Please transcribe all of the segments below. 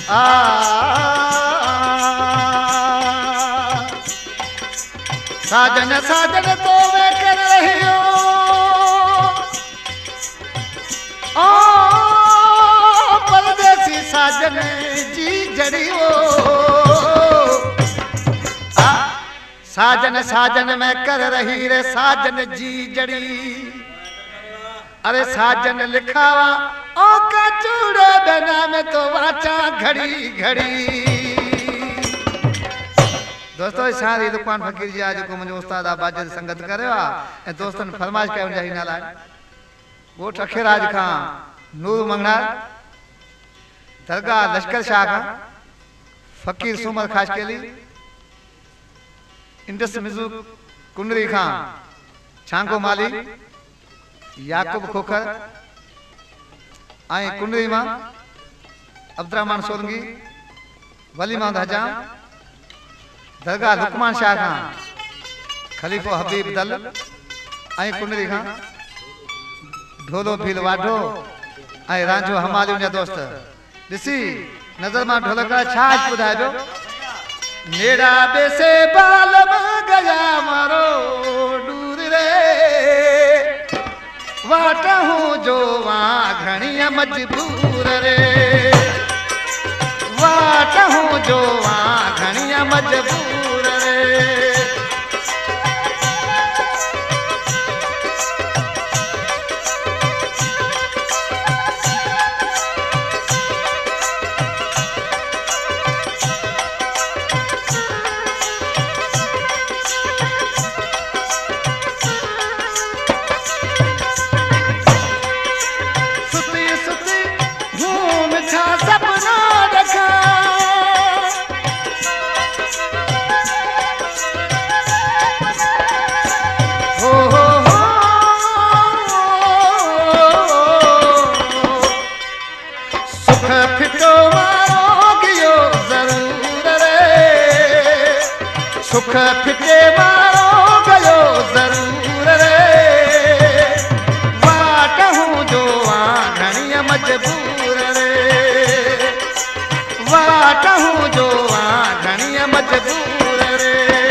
साजन साजन तो वे कर रही हो परदेसी साजन जी जड़ी हो साजन साजन मैं कर रही रे साजन जी जड़ी अरे साजन लिखावा ओ का चूड़े बिना में तो वाचा घड़ी घड़ी। दोस्तों सारी दुकान फकीर जी आज को मुझे उस्ताद बाजद संगत करे ए दोस्तन फरमाइश कयो जाई नाला वो ठखेराज खां नूर मंगनार दरगाह लश्कर शाह खां फकीर सुमर खास केली इंडस मिजू कुंडरी खां छांगो माली याकूब खोखर आई कुंडरी मां अब्दुर्रहमान सोलंगी वली मोहम्मद हजाम दरगाह लुकमान शाह खां खलीफो हबीब दल आई कुंडरी खां ढोलो भील वाढो आई रांझो हमालियों जा दोस्त दिसी नजर मां ढोलका छा बुधाइबो नेड़ा बेसे बाल में गया मारो दूर रे वाटा हूँ जो वहाँ घड़िया मजबूर रे वाटा हूँ जो वहाँ घड़िया मजबूर रे। सुख फिटे मारो गयो जरूर रे वाट हूँ जो वहाँ घड़िया मजबूर रे वाट हूँ जो वहाँ घड़िया मजबूर रे।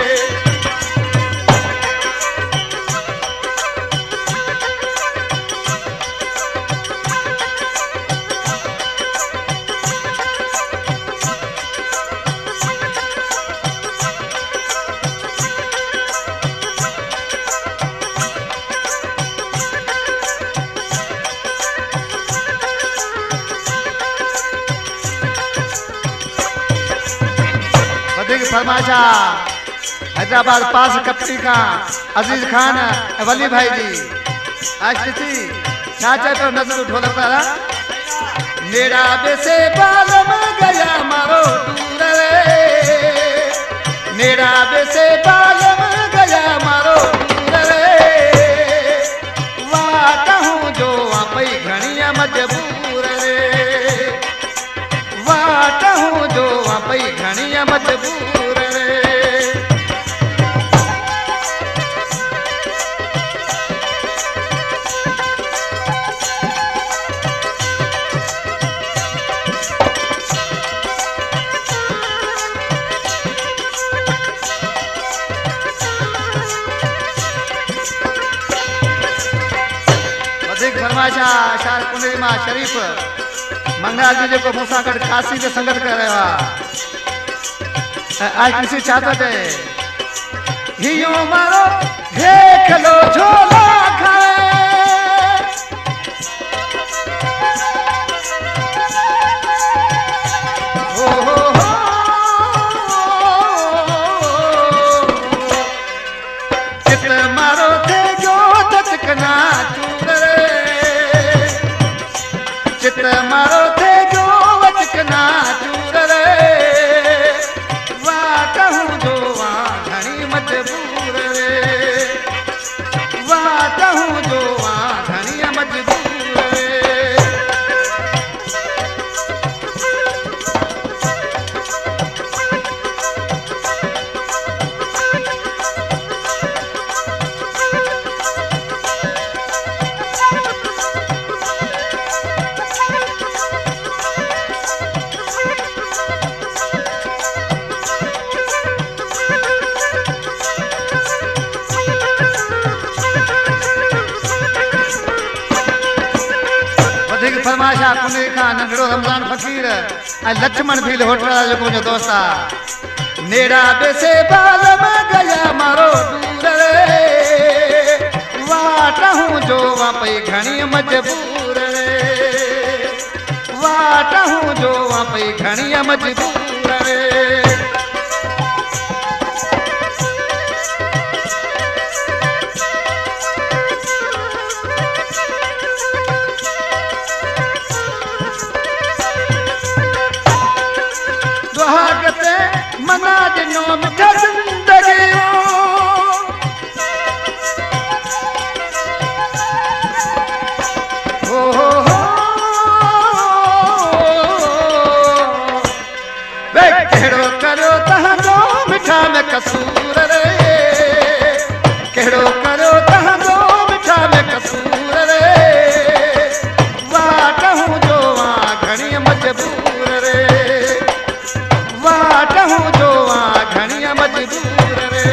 फरमाशा हैदराबाद पास कपटी का अजीज खान वली भाई जी आज किसी चाचा तो नजर ढोलक वाला नेड़ा बेसे बाल में गया मारो दूर रे नेड़ा बेसे बाल में गया मारो दूर रे वाटा हूँ जो वहाँ घड़िया मजबूर रे वाटा हूँ जो वहाँ घड़िया मजबूर फरमाशा शार कुंडली मां शरीफ मंगल जी जो मूसा गढ़ काशी से संगत कर रहे हो आज किसी चाहता थे हियो मारो देख लो झोला खाए चित मारो थे जो तचकना चित मारो थे जो वचकना चूर रे वाट हूँ जो वहाँ घड़ी मजबूर रे वाट फरमाशा कुने खां नंढड़ो रमज़ान फ़कीर ऐं लक्ष्मण भील होटल वारा जेको मुंहिंजो दोस्त आहे नेड़ा बेसे बाल मां गया मारो दूर रे वाटहूं जो वा पई घणी मजबूर रे वाटहूं जो वा पई घणी मजबूर रे मना दिनो मिठा जिंदगी वे कहिड़ो करो तव्हांजो मिठा में कसूर रे कहिड़ो करो तव्हांजो मिठा में कसूर रे वाटहूं जो वा घणी मजबूर रे वाटहूं जो वा घणी मजबूर रे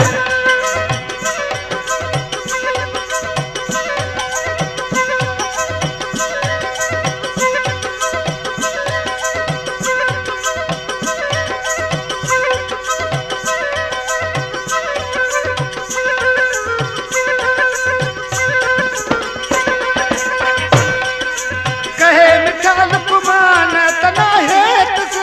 कहे मिठा लुकमान तना हेत से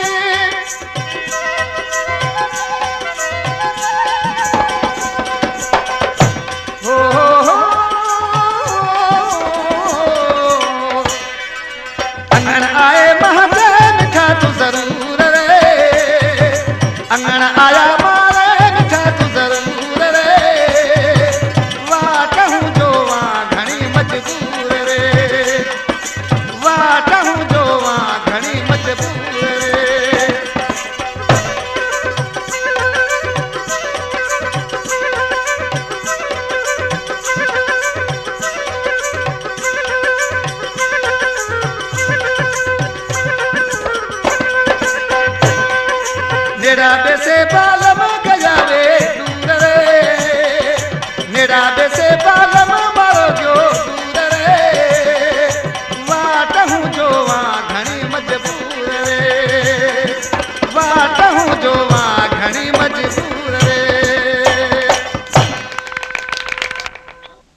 अंगण आए महादेव मिठा तू जरूर रे अंगण आया